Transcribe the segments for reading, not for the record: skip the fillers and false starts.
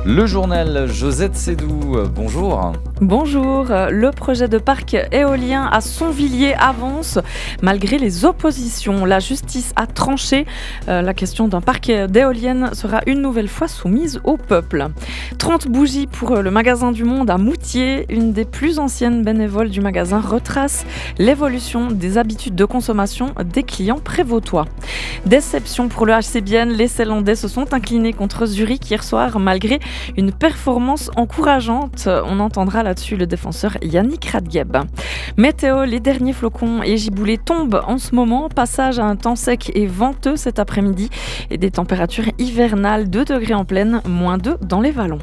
Le journal Josette Sédou, bonjour. Bonjour, le projet de parc éolien à Sonvilliers avance malgré les oppositions. La justice a tranché. La question d'un parc d'éoliennes sera une nouvelle fois soumise au peuple. 30 bougies pour le magasin du Monde à Moutier. Une des plus anciennes bénévoles du magasin retrace l'évolution des habitudes de consommation des clients prévôtois. Déception pour le HC Bienne, les Ceylandais se sont inclinés contre Zurich hier soir malgré une performance encourageante. On entendra là-dessus le défenseur Yannick Radgeb. Météo, les derniers flocons et giboulées tombent en ce moment. Passage à un temps sec et venteux cet après-midi et des températures hivernales, 2 degrés en plaine, -2 dans les vallons.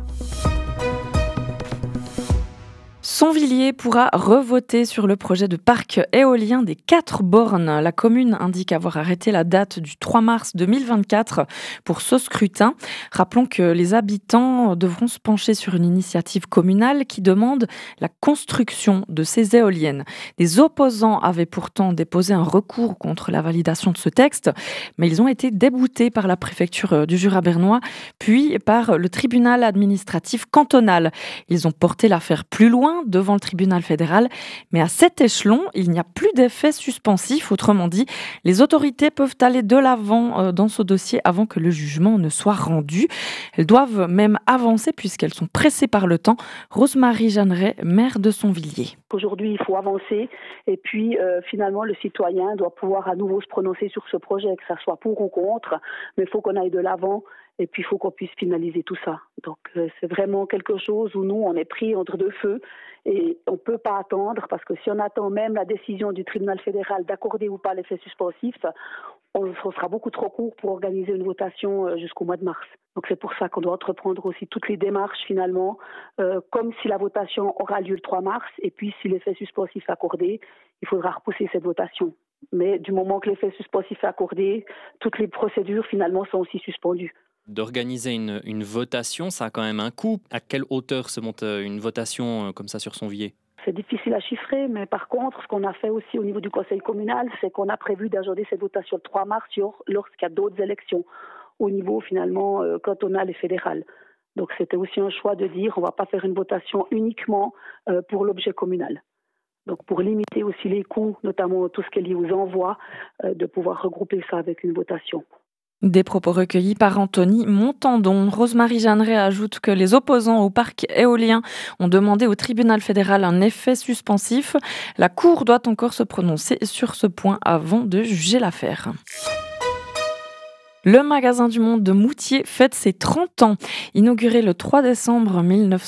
Sonvilliers pourra revoter sur le projet de parc éolien des 4 bornes. La commune indique avoir arrêté la date du 3 mars 2024 pour ce scrutin. Rappelons que les habitants devront se pencher sur une initiative communale qui demande la construction de ces éoliennes. Des opposants avaient pourtant déposé un recours contre la validation de ce texte, mais ils ont été déboutés par la préfecture du Jura bernois, puis par le tribunal administratif cantonal. Ils ont porté l'affaire plus loin, devant le tribunal fédéral, mais à cet échelon, il n'y a plus d'effet suspensif. Autrement dit, les autorités peuvent aller de l'avant dans ce dossier avant que le jugement ne soit rendu. Elles doivent même avancer puisqu'elles sont pressées par le temps. Rosemarie Jeanneret, maire de Sonvilliers. Aujourd'hui, il faut avancer et puis finalement, le citoyen doit pouvoir à nouveau se prononcer sur ce projet, que ça soit pour ou contre, mais il faut qu'on aille de l'avant. Et puis, il faut qu'on puisse finaliser tout ça. Donc, c'est vraiment quelque chose où nous, on est pris entre deux feux et on ne peut pas attendre parce que si on attend même la décision du tribunal fédéral d'accorder ou pas l'effet suspensif, on sera beaucoup trop court pour organiser une votation jusqu'au mois de mars. Donc, c'est pour ça qu'on doit entreprendre aussi toutes les démarches finalement, comme si la votation aura lieu le 3 mars. Et puis, si l'effet suspensif est accordé, il faudra repousser cette votation. Mais du moment que l'effet suspensif est accordé, toutes les procédures finalement sont aussi suspendues. D'organiser une votation, ça a quand même un coût. À quelle hauteur se monte une votation comme ça sur Sonvilliers ? C'est difficile à chiffrer, mais par contre, ce qu'on a fait aussi au niveau du conseil communal, c'est qu'on a prévu d'agencer cette votation le 3 mars lorsqu'il y a d'autres élections au niveau finalement cantonal et fédéral. Donc c'était aussi un choix de dire on ne va pas faire une votation uniquement pour l'objet communal. Donc pour limiter aussi les coûts, notamment tout ce qui est lié aux envois, de pouvoir regrouper ça avec une votation. Des propos recueillis par Anthony Montandon. Rosemarie Jeanneret ajoute que les opposants au parc éolien ont demandé au tribunal fédéral un effet suspensif. La Cour doit encore se prononcer sur ce point avant de juger l'affaire. Le magasin du Monde de Moutier fête ses 30 ans. Inauguré le 3 décembre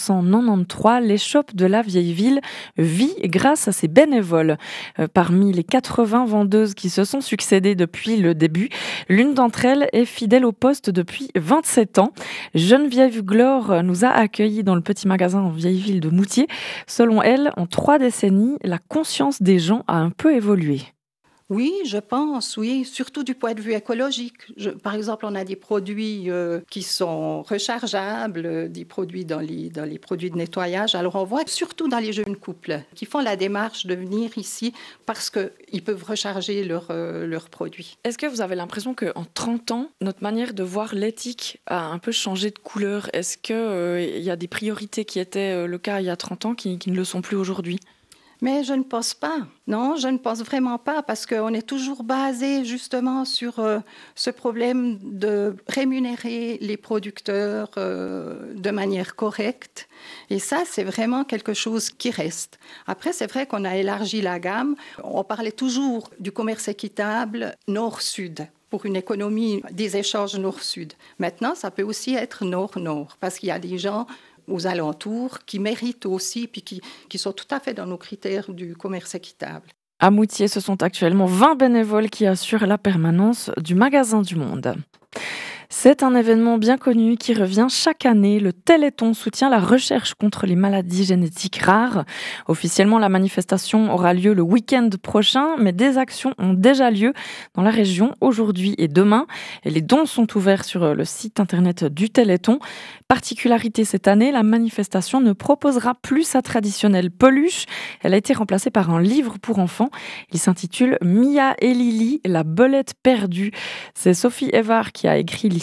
1993, l'échoppe de la vieille ville vit grâce à ses bénévoles. Parmi les 80 vendeuses qui se sont succédées depuis le début, l'une d'entre elles est fidèle au poste depuis 27 ans. Geneviève Glore nous a accueillis dans le petit magasin en vieille ville de Moutier. Selon elle, en 3 décennies, la conscience des gens a un peu évolué. Oui, je pense, oui, surtout du point de vue écologique. Par exemple, on a des produits qui sont rechargeables, des produits dans les produits de nettoyage. Alors, on voit surtout dans les jeunes couples qui font la démarche de venir ici parce qu'ils peuvent recharger leurs produits. Est-ce que vous avez l'impression qu'en 30 ans, notre manière de voir l'éthique a un peu changé de couleur ? Est-ce qu'il y a des priorités qui étaient le cas il y a 30 ans qui ne le sont plus aujourd'hui ? Mais je ne pense pas. Non, je ne pense vraiment pas parce qu'on est toujours basé justement sur ce problème de rémunérer les producteurs de manière correcte. Et ça, c'est vraiment quelque chose qui reste. Après, c'est vrai qu'on a élargi la gamme. On parlait toujours du commerce équitable nord-sud pour une économie des échanges nord-sud. Maintenant, ça peut aussi être nord-nord parce qu'il y a des gens aux alentours qui méritent aussi, puis qui sont tout à fait dans nos critères du commerce équitable. À Moutier, ce sont actuellement 20 bénévoles qui assurent la permanence du magasin du Monde. C'est un événement bien connu qui revient chaque année. Le Téléthon soutient la recherche contre les maladies génétiques rares. Officiellement, la manifestation aura lieu le week-end prochain, mais des actions ont déjà lieu dans la région aujourd'hui et demain. Et les dons sont ouverts sur le site internet du Téléthon. Particularité cette année, la manifestation ne proposera plus sa traditionnelle peluche. Elle a été remplacée par un livre pour enfants. Il s'intitule Mia et Lily, la belette perdue. C'est Sophie Evard qui a écrit l'histoire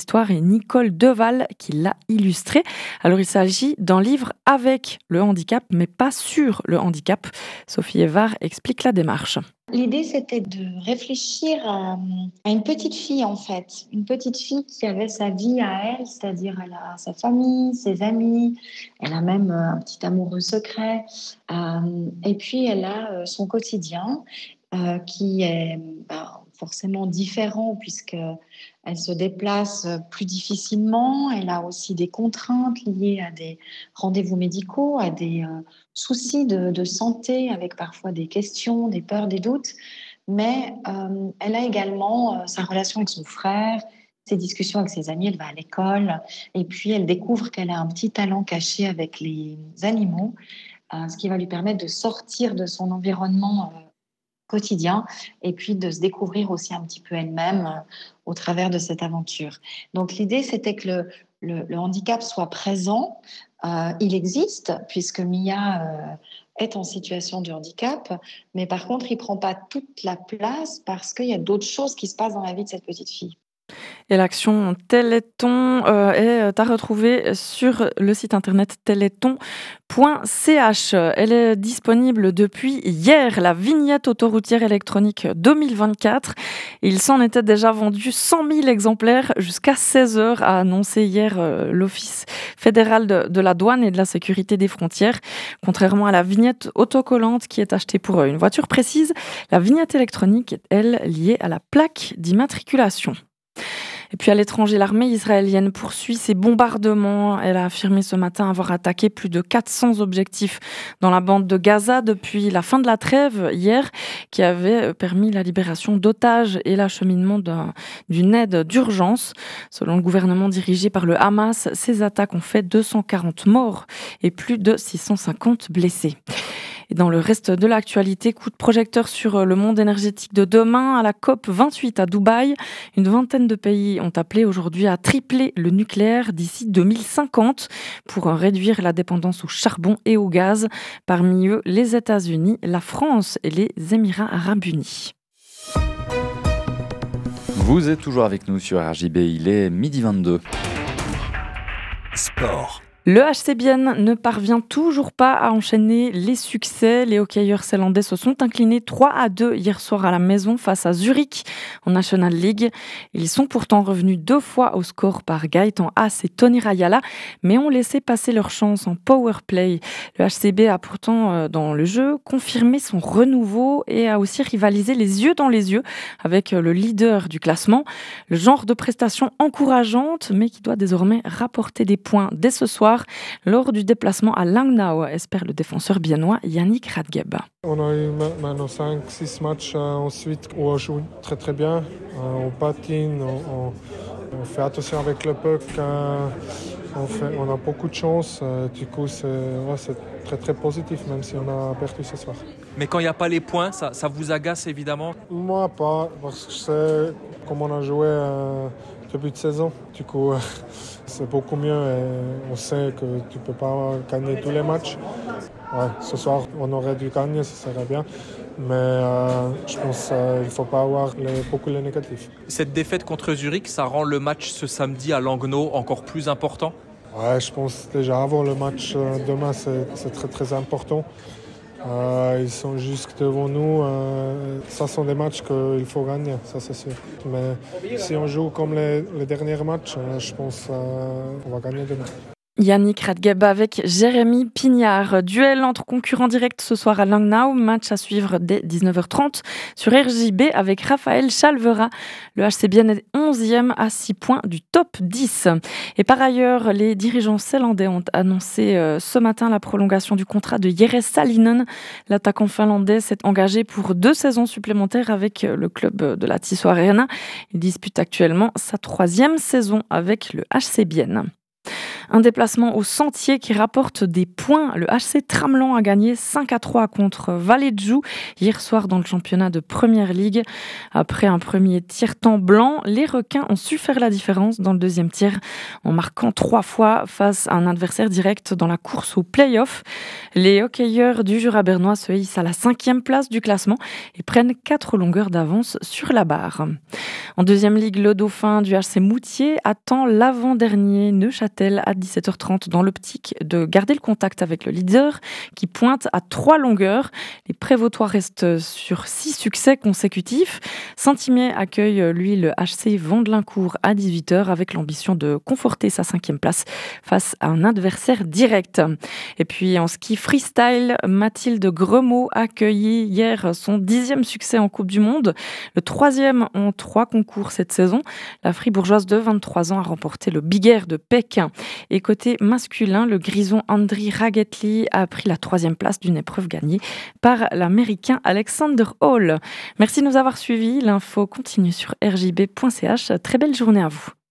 l'histoire et Nicole Deval qui l'a illustré. Alors il s'agit d'un livre avec le handicap, mais pas sur le handicap. Sophie Evard explique la démarche. L'idée, c'était de réfléchir à une petite fille, en fait. Une petite fille qui avait sa vie à elle, c'est-à-dire elle a sa famille, ses amis, elle a même un petit amoureux secret. Et puis, elle a son quotidien qui est forcément différent puisqu'elle se déplace plus difficilement. Elle a aussi des contraintes liées à des rendez-vous médicaux, à des soucis de santé avec parfois des questions, des peurs, des doutes. Mais elle a également sa relation avec son frère, ses discussions avec ses amis, elle va à l'école et puis elle découvre qu'elle a un petit talent caché avec les animaux, ce qui va lui permettre de sortir de son environnement quotidien et puis de se découvrir aussi un petit peu elle-même au travers de cette aventure. Donc l'idée, c'était que le handicap soit présent. Il existe puisque Mia est en situation de handicap, mais par contre, il ne prend pas toute la place parce qu'il y a d'autres choses qui se passent dans la vie de cette petite fille. Et l'action Téléthon est à retrouver sur le site internet téléthon.ch. Elle est disponible depuis hier, la vignette autoroutière électronique 2024. Il s'en était déjà vendu 100 000 exemplaires jusqu'à 16 heures, a annoncé hier l'Office fédéral de la douane et de la sécurité des frontières. Contrairement à la vignette autocollante qui est achetée pour une voiture précise, la vignette électronique est, elle, liée à la plaque d'immatriculation. Et puis à l'étranger, l'armée israélienne poursuit ses bombardements. Elle a affirmé ce matin avoir attaqué plus de 400 objectifs dans la bande de Gaza depuis la fin de la trêve hier, qui avait permis la libération d'otages et l'acheminement d'une aide d'urgence. Selon le gouvernement dirigé par le Hamas, ces attaques ont fait 240 morts et plus de 650 blessés. Et dans le reste de l'actualité, coup de projecteur sur le monde énergétique de demain à la COP 28 à Dubaï. Une vingtaine de pays ont appelé aujourd'hui à tripler le nucléaire d'ici 2050 pour réduire la dépendance au charbon et au gaz. Parmi eux, les États-Unis, la France et les Émirats arabes unis. Vous êtes toujours avec nous sur RJB, il est 12h22. Sport. Le HC Bienne ne parvient toujours pas à enchaîner les succès. Les hockeyeurs zélandais se sont inclinés 3-2 hier soir à la maison face à Zurich en National League. Ils sont pourtant revenus 2 fois au score par Gaëtan Haas et Tony Rayala, mais ont laissé passer leur chance en power play. Le HCB a pourtant, dans le jeu, confirmé son renouveau et a aussi rivalisé les yeux dans les yeux avec le leader du classement. Le genre de prestation encourageante, mais qui doit désormais rapporter des points dès ce soir lors du déplacement à Langnau, espère le défenseur biennois Yannick Radgeb. On a eu maintenant 5-6 matchs ensuite où on joue très très bien, on patine, on fait attention avec le puck, on a beaucoup de chance, du coup c'est très très positif même si on a perdu ce soir. Mais quand il n'y a pas les points, ça vous agace évidemment? Moi pas, parce que c'est comme on a joué début de saison, du coup c'est beaucoup mieux et on sait que tu ne peux pas gagner tous les matchs. Ouais, ce soir on aurait dû gagner, ça serait bien, mais je pense qu'il ne faut pas avoir beaucoup les négatifs. Cette défaite contre Zurich, ça rend le match ce samedi à Langnau encore plus important? Ouais, je pense déjà avoir le match demain c'est très très important. Ils sont juste devant nous. Ça sont des matchs qu'il faut gagner, ça c'est sûr. Mais si on joue comme les derniers matchs, je pense qu'on va gagner demain. Yannick Radgeb avec Jérémy Pignard. Duel entre concurrents directs ce soir à Langnau. Match à suivre dès 19h30 sur RJB avec Raphaël Chalvera. Le HC Bienne est 11e à 6 points du top 10. Et par ailleurs, les dirigeants zélandais ont annoncé ce matin la prolongation du contrat de Jere Salinen. L'attaquant finlandais s'est engagé pour 2 saisons supplémentaires avec le club de la Tissot Arena. Il dispute actuellement sa 3e saison avec le HC Bienne. Un déplacement au Sentier qui rapporte des points. Le HC Tramelan a gagné 5-3 contre Vallée-de-Joux hier soir dans le championnat de Première Ligue. Après un premier tiers-temps blanc, les requins ont su faire la différence dans le deuxième tiers en marquant 3 fois face à un adversaire direct dans la course au play-off. Les hockeyeurs du Jura bernois se hissent à la 5e place du classement et prennent 4 longueurs d'avance sur la barre. En deuxième ligue, le Dauphin du HC Moutier attend l'avant-dernier Neuchâtel à 17h30 dans l'optique de garder le contact avec le leader qui pointe à 3 longueurs. Les Prévôtois restent sur 6 succès consécutifs. Saint-Imier accueille, lui, le HC Vandelincourt à 18h avec l'ambition de conforter sa 5e place face à un adversaire direct. Et puis en ski freestyle, Mathilde Gremaud a accueilli hier son 10e succès en Coupe du Monde, le 3e en 3 concours cette saison. La fribourgeoise de 23 ans a remporté le Big Air de Pékin. Et côté masculin, le grison Andri Ragetli a pris la 3e place d'une épreuve gagnée par l'Américain Alexander Hall. Merci de nous avoir suivis. L'info continue sur rjb.ch. Très belle journée à vous.